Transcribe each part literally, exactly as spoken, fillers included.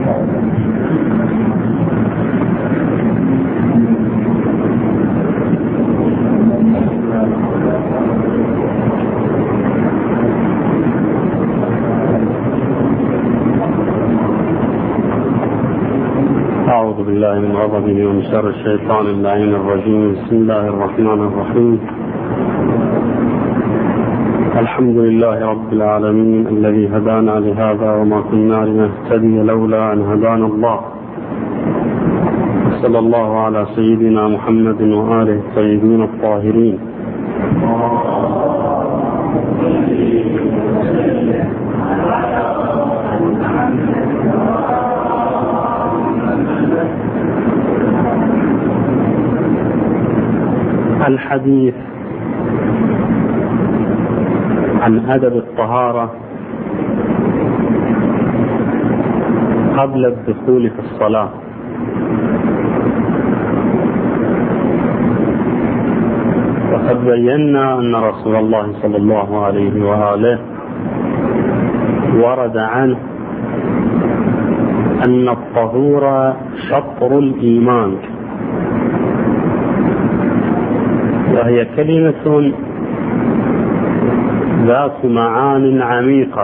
أعوذ بالله من غضبه ومن شر الشيطان اللعين الرجيم. بسم الله الرحمن الرحيم. الحمد لله رب العالمين الذي هدانا لهذا وما كنا لنهتدي لولا أن هدانا الله. صلى الله على سيدنا محمد وآله الطيبين الطاهرين. الحديث عن أدب الطهارة قبل الدخول في الصلاة. وقد بينا أن رسول الله صلى الله عليه وآله ورد عنه أن الطهور شطر الإيمان، وهي كلمة ذات معان عميقة.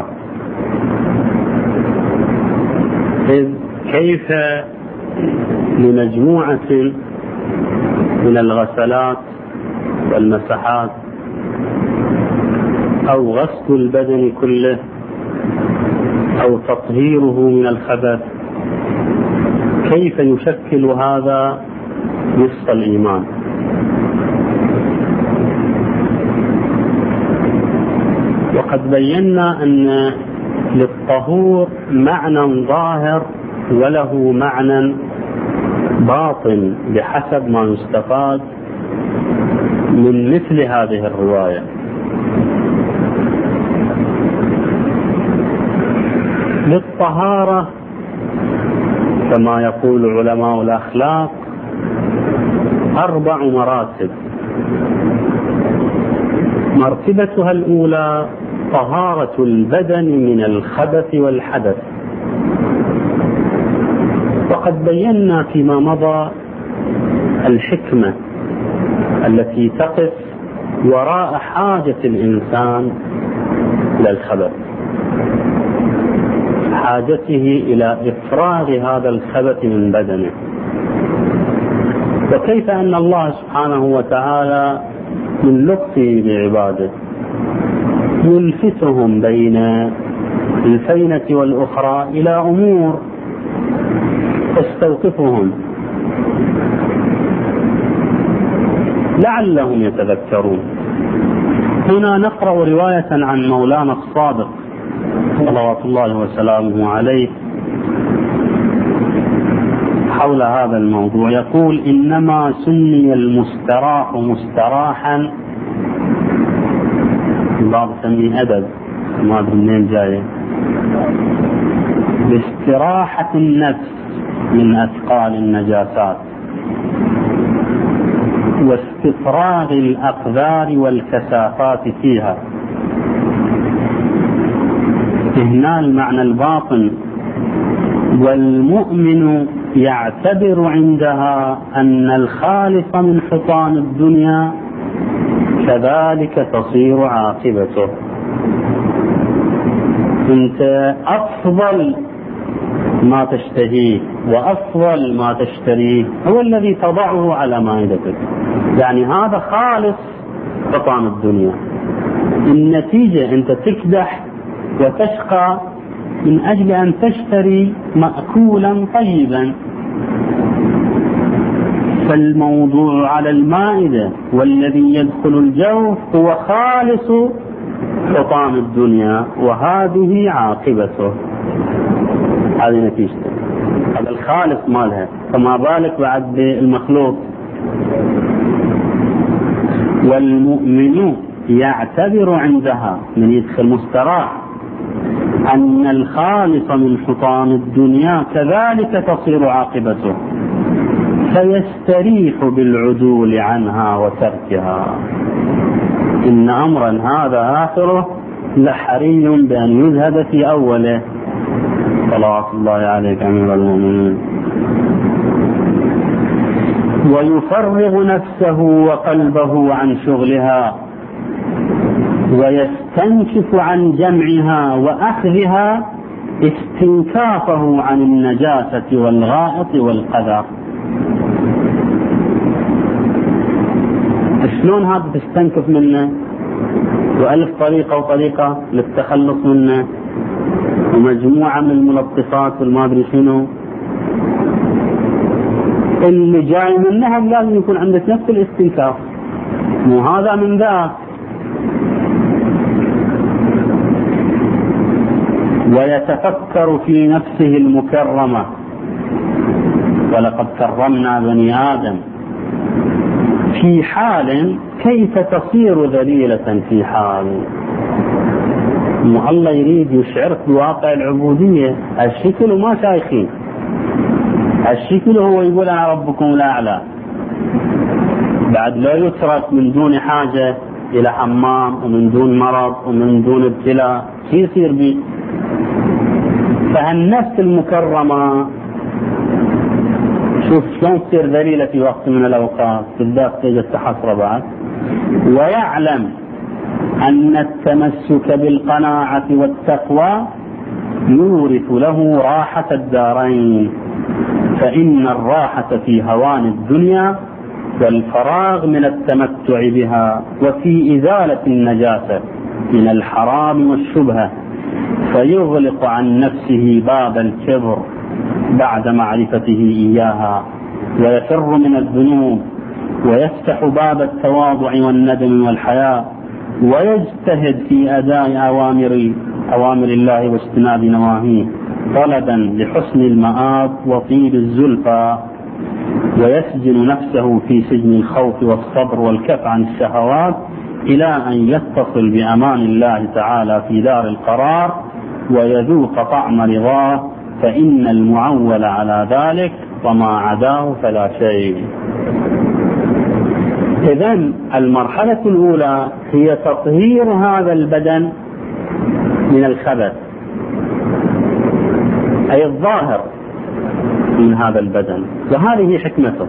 إذ كيف لمجموعة من الغسلات والمسحات أو غسل البدن كله أو تطهيره من الخبث، كيف يشكل هذا نصف الإيمان؟ وقد بينا أن للطهور معنى ظاهر وله معنى باطن بحسب ما يستفاد من مثل هذه الرواية. للطهارة كما يقول علماء الأخلاق أربع مراتب. مرتبتها الأولى طهارة البدن من الخبث والحدث، وقد بينا فيما مضى الحكمة التي تقف وراء حاجة الإنسان إلى الخبث، حاجته إلى إفراغ هذا الخبث من بدنه، وكيف أن الله سبحانه وتعالى من لطفه بعباده يلفتهم بين الفينة والأخرى إلى أمور تستوقفهم لعلهم يتذكرون. هنا نقرأ رواية عن مولانا الصادق صلوات الله وسلامه عليه حول هذا الموضوع. يقول: إنما سمي المستراح مستراحا، بعض سمي أدب ما أدري منين جاية، باستراحة النفس من أثقال النجاسات واستفراغ الأقذار والكثافات فيها. هنا المعنى الباطن: والمؤمن يعتبر عندها أن الخالص من حطام الدنيا كذلك تصير عاقبته. انت افضل ما تشتهيه وافضل ما تشتريه هو الذي تضعه على مائدتك، يعني هذا خالص حطام الدنيا. النتيجة انت تكدح وتشقى من اجل ان تشتري مأكولا طيبا. فالموضوع على المائدة والذي يدخل الجوف هو خالص حطام الدنيا، وهذه عاقبته، هذه نتيجته، هذا الخالص مالها، فما بالك بعد بالمخلوق. والمؤمن يعتبر عندها من يدخل مستراح أن الخالص من حطام الدنيا كذلك تصير عاقبته، فيستريح بالعدول عنها وتركها. إن أمرا هذا آخره لحري بأن يذهب في أوله، صلوات الله عليك أمير المؤمنين. ويفرغ نفسه وقلبه عن شغلها ويستنكف عن جمعها وأخذها استنكافه عن النجاسة والغائط والقذر. شلون هذا تستنكف منه؟ وألف طريقة وطريقة للتخلص منه ومجموعة من الملطفات والما أدري شنو اللي جاي منها لازم يكون عندك نفس الاستنكاف، مو هذا من ذاك. ويتفكر في نفسه المكرمة، ولقد كرمنا بني آدم، في حال كيف تصير ذليلة في حال. الله يريد يشعرك بواقع العبودية. الشكل وما شايخين، الشكل هو يقول أنا ربكم الأعلى، بعد لا يترك من دون حاجة إلى حمام ومن دون مرض ومن دون ابتلاء، شو يصير بي؟ فالنفس المكرمة شوف شلون تصير ذليلة في وقت من الأوقات، بالذات تجد تحصر بعد. ويعلم أن التمسك بالقناعة والتقوى يورث له راحة الدارين، فإن الراحة في هوان الدنيا والفراغ من التمتع بها وفي إزالة النجاسة من الحرام والشبهة، فيغلق عن نفسه باب الكبر بعد معرفته إياها، ويفر من الذنوب، ويفتح باب التواضع والندم والحياء، ويجتهد في أداء أوامر أوامر الله واجتناب نواهيه طلبا لحسن المآب وطيب الزلفى، ويسجن نفسه في سجن الخوف والصبر والكف عن الشهوات إلى أن يتصل بأمان الله تعالى في دار القرار ويذوق طعم رضاه، فإن المعول على ذلك وما عداه فلا شيء. إذن المرحلة الأولى هي تطهير هذا البدن من الخبث، أي الظاهر من هذا البدن، وهذه حكمته.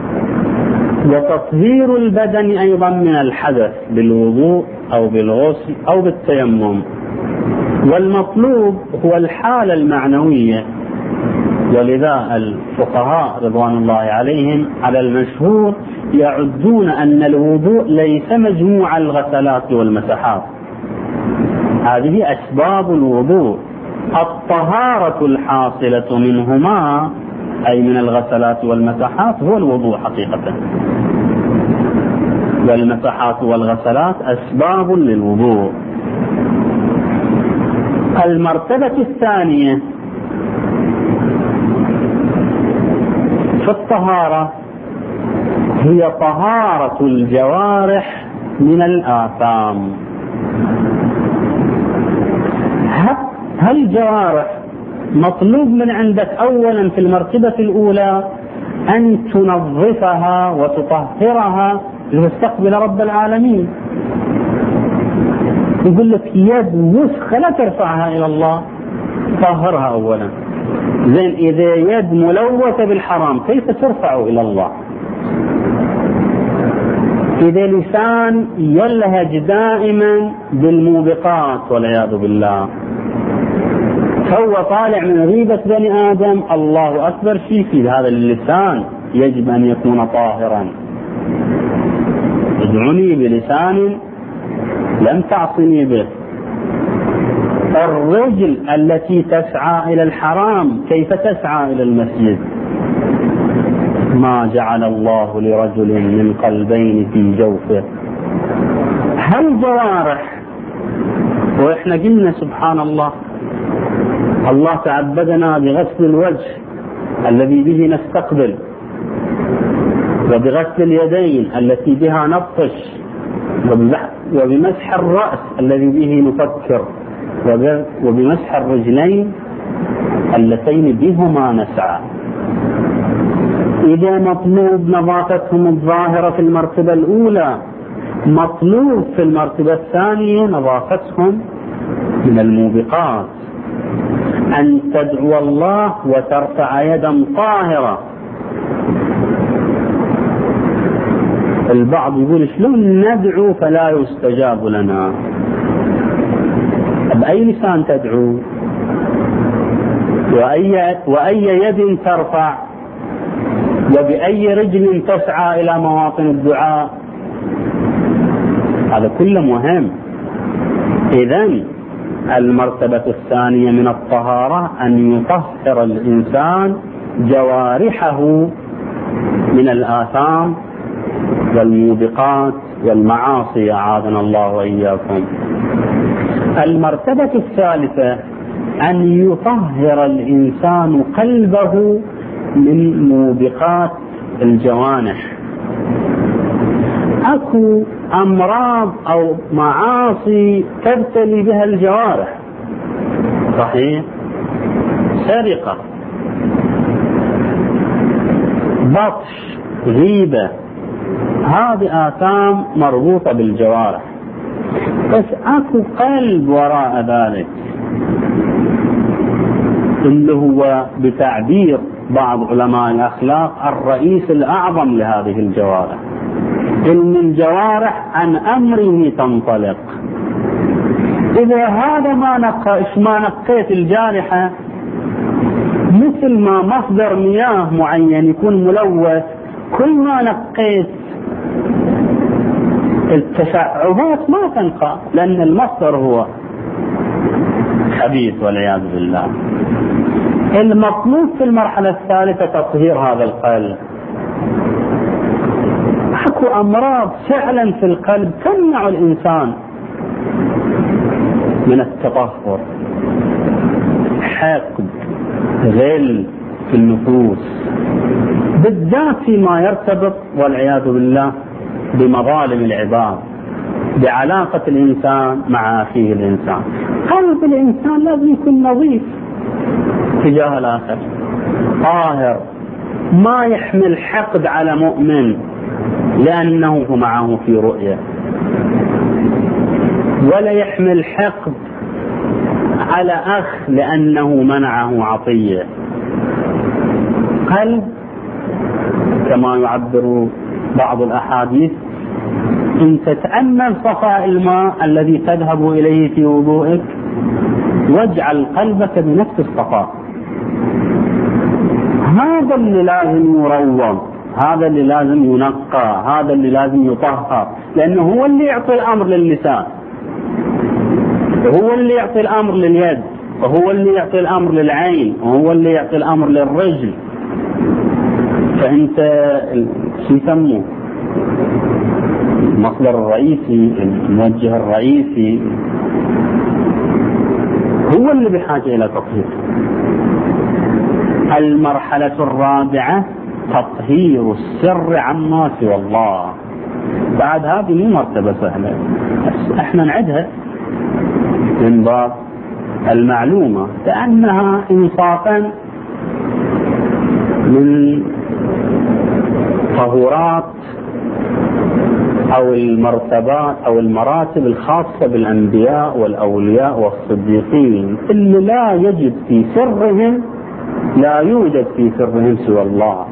وتطهير البدن أيضا من الحدث بالوضوء أو بالغسل أو بالتيمم. والمطلوب هو الحالة المعنوية، ولذا الفقهاء رضوان الله عليهم على المشهور يعدون أن الوضوء ليس مجموع الغسلات والمسحات، هذه أسباب الوضوء. الطهارة الحاصلة منهما أي من الغسلات والمسحات هو الوضوء حقيقة، والمسحات والغسلات أسباب للوضوء. المرتبة الثانية في الطهارة هي طهارة الجوارح من الآثام. هل الجوارح مطلوب من عندك أولا في المرتبة الأولى أن تنظفها وتطهرها لتستقبل رب العالمين؟ يقول لك يد وسخة لا ترفعها إلى الله، طهرها أولا. زين إذا يد ملوثة بالحرام كيف ترفع إلى الله؟ إذا لسان يلهج دائما بالموبقات والعياذ بالله، هو طالع من غيبة بني آدم، الله أكبر شيء في هذا اللسان يجب أن يكون طاهرا. ادعني بلسان لم تعصني به. الرجل التي تسعى إلى الحرام كيف تسعى إلى المسجد؟ ما جعل الله لرجل من قلبين في جوفه. هل جوارح؟ وإحنا قلنا سبحان الله الله تعبدنا بغسل الوجه الذي به نستقبل، وبغسل اليدين التي بها نبطش، وبمسح الرأس الذي به نفكر، وبمسح الرجلين اللتين بهما نسعى. إذا مطلوب نظافتهم الظاهرة في المرتبة الأولى، مطلوب في المرتبة الثانية نظافتهم من الموبقات. أن تدعو الله وترفع يدا طاهرة. البعض يقول شلون ندعو فلا يستجاب لنا؟ بأي لسان تدعو؟ وأي, وأي يد ترفع؟ وبأي رجل تسعى إلى مواطن الدعاء؟ هذا كله مهم. إذن المرتبة الثانية من الطهارة أن يطهر الإنسان جوارحه من الآثام والموبقات والمعاصي، أعاذنا الله وإياكم. المرتبة الثالثة أن يطهر الإنسان قلبه من موبقات الجوانح. أكو أمراض أو معاصي تبتلي بها الجوارح، صحيح؟ سرقة، بطش، غيبة، هذه آثام مربوطة بالجوارح. بس أكو قلب وراء ذلك اللي هو بتعبير بعض علماء الأخلاق الرئيس الأعظم لهذه الجوارح، إن الجوارح عن أمره تنطلق. إذا هذا ما نقش ما نقيت الجارحة، مثل ما مصدر مياه معين يكون ملوث، كل ما نقيت التشعبات ما تنقى، لأن المصدر هو خبيث والعياذ بالله. المطلوب في المرحلة الثالثة تطهير هذا القلب. اكو امراض فعلا في القلب تمنع الانسان من التطهر، حقد، غل في النفوس، بالذات فيما يرتبط والعياذ بالله بمظالم العباد، بعلاقة الإنسان مع أخيه الإنسان. قلب الإنسان لازم يكون نظيف تجاه الآخر، طاهر، ما يحمل حقد على مؤمن لأنه معه في رؤية، ولا يحمل حقد على أخ لأنه منعه عطية. قلب كما يعبر بعض الأحاديث، إن تتأمل صفاء الماء الذي تذهب إليه في وضوئك واجعل قلبك بنفس الصفاء. هذا اللي لازم يروض، هذا اللي لازم ينقى، هذا اللي لازم يطهر، لأنه هو اللي يعطي الأمر للسان، وهو اللي يعطي الأمر لليد، وهو اللي يعطي الأمر للعين، وهو اللي يعطي الأمر للرجل. فأنت شو يسموه المصدر الرئيسي، الموجه الرئيسي، هو اللي بحاجة إلى تطهير. المرحلة الرابعة تطهير السر عما سوى الله. بعد هذه مو مرتبة سهلة، احنا نعدها من باب المعلومة كأنها انصافا من طهورات أو المرتبات أو المراتب الخاصة بالأنبياء والأولياء والصديقين، اللي لا يجد في سرهم لا يوجد في سرهم سوى الله.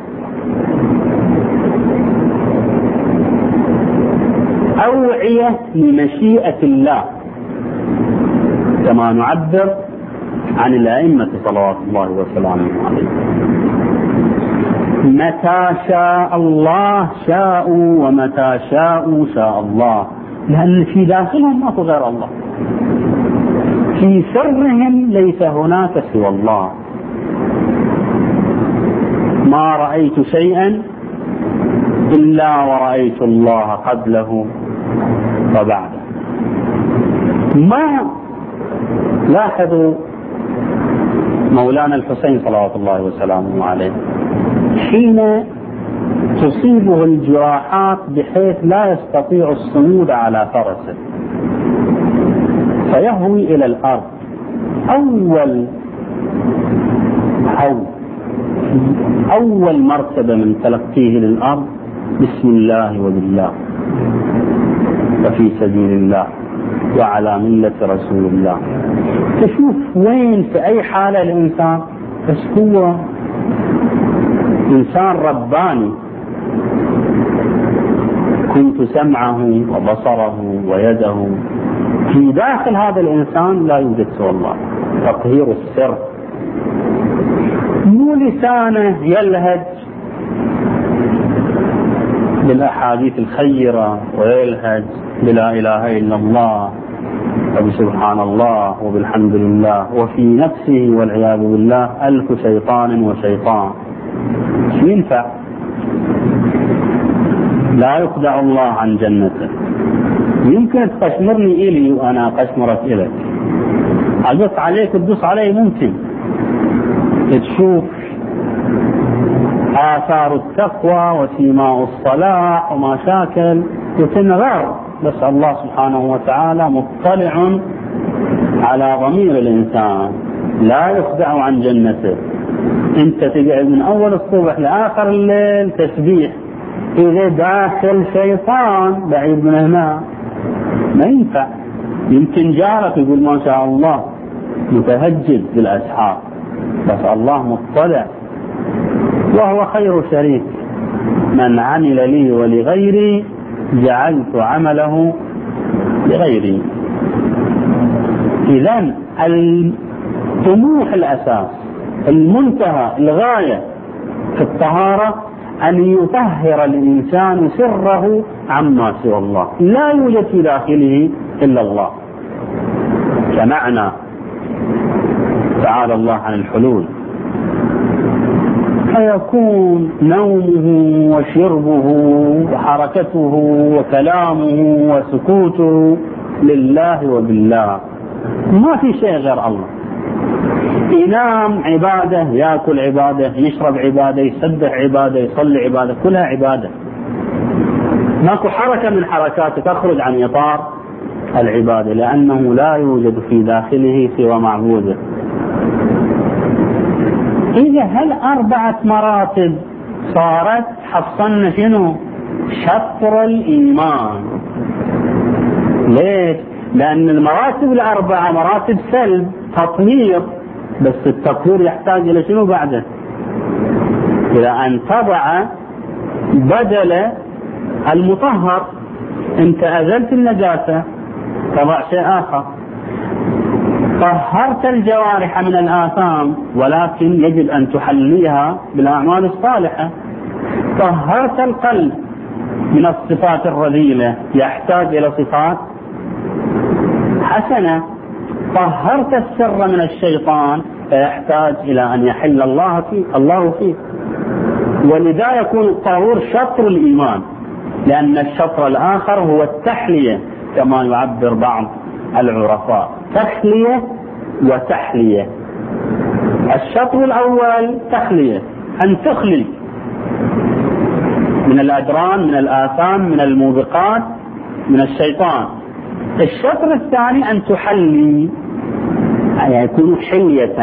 أوعية لمشيئة الله كما نعبر عن الأئمة صلوات الله وسلامه عليهم. متى شاء الله شاءوا، ومتى شاءوا شاء الله، لأن في داخلهم ما هو غير الله، في سرهم ليس هناك سوى الله. ما رأيت شيئا إلا ورأيت الله قبله وبعده. ما لاحظوا مولانا الحسين صلوات الله وسلامه عليه حين تصيبه الجراحات بحيث لا يستطيع الصمود على فرسه فيهوي إلى الأرض، أول أو أول مرتبة من تلقيه للأرض بسم الله وبالله وفي سبيل الله وعلى ملة رسول الله. تشوف وين في أي حالة الإنسان، بس هو إنسان رباني. كنت سمعه وبصره ويده، في داخل هذا الإنسان لا يوجد سوى الله، تطهير السر. مو لسانه يلهج بالأحاديث الخيرة ويلهج بلا إله إلا الله وبسبحان الله وبالحمد لله، وفي نفسه والعياذ بالله ألف شيطان وشيطان. ينفع؟ لا يخدع الله عن جنته. يمكن تقشمرني إلي وأنا قشمرك إليك، أدوس عليك تدوس علي، ممكن تشوف آثار التقوى وسيماء الصلاح ومشاكل وتنغر، بس الله سبحانه وتعالى مطلع على ضمير الإنسان، لا يخدع عن جنته. أنت تقعد من أول الصبح لآخر الليل تسبيح، إذا داخل شيطان بعيد من هنا ما ينفع. يمكن جارك يقول ما شاء الله متهجد بالأسحار، بس الله مطلع وهو خير شريك. من عمل لي ولغيري جعلت عمله لغيري. إذن الطموح الأساس، المنتهى، الغاية في الطهارة أن يطهر الإنسان سره عما سوى الله، لا يوجد في داخله إلا الله. كمعنى تعالى الله عن الحلول، فيكون نومه وشربه وحركته وكلامه وسكوته لله وبالله، ما في شيء غير الله. ينام عبادة، يأكل عبادة، يشرب عبادة، يسبح عبادة، يصلي عبادة، كلها عبادة. ماكو حركة من حركاته تخرج عن إطار العبادة، لأنه لا يوجد في داخله سوى معبوده. إذا هل أربعة مراتب صارت حصلنا شنو؟ شطر الإيمان. ليش؟ لأن المراتب الأربعة مراتب سلب تطهير، بس التطهير يحتاج إلى شنو بعده؟ إلى أن تضع بدل المطهر. أنت أزلت النجاسة، تضع شيء آخر. طهرت الجوارح من الآثام، ولكن يجب أن تحليها بالأعمال الصالحة. طهرت القلب من الصفات الرذيلة، يحتاج إلى صفات حسنة. طهرت السر من الشيطان، فيحتاج إلى أن يحل الله فيه الله فيه. ولذا يكون الطهور شطر الإيمان، لأن الشطر الآخر هو التحلية، كما يعبر بعض العرفاء، تخلية وتحلية. الشطر الأول تخلية، أن تخلي من الأدران، من الآثام، من الموبقات، من الشيطان. الشطر الثاني أن تحلي، يعني يكون حلية.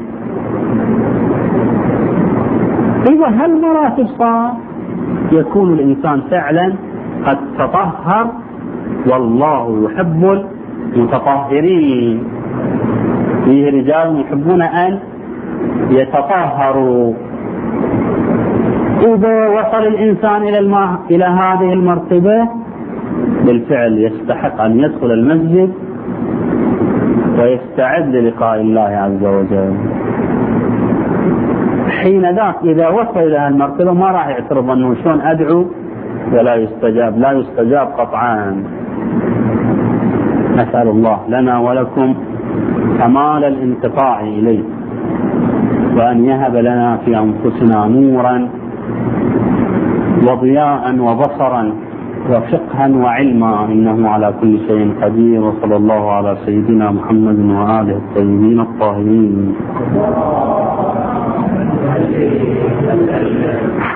إذا هالمراتب صار، يكون الإنسان فعلا قد تطهر، والله يحب المتطهرين. فيه رجال يحبون أن يتطهروا. إذا وصل الإنسان إلى الماء إلى هذه المرتبة، بالفعل يستحق أن يدخل المسجد ويستعد للقاء الله عز وجل. حين ذاك إذا وصل إلى المرتبة ما راح يعترض أنه شلون أدعو ولا يستجاب، لا يستجاب قطعا. نسأل الله لنا ولكم كمال الانقطاع إليه، وأن يهب لنا في أنفسنا نورا وضياء وبصرا وفقها وعلما، إنه على كل شيء قدير. وصلى الله على سيدنا محمد وآله الطيبين الطاهرين.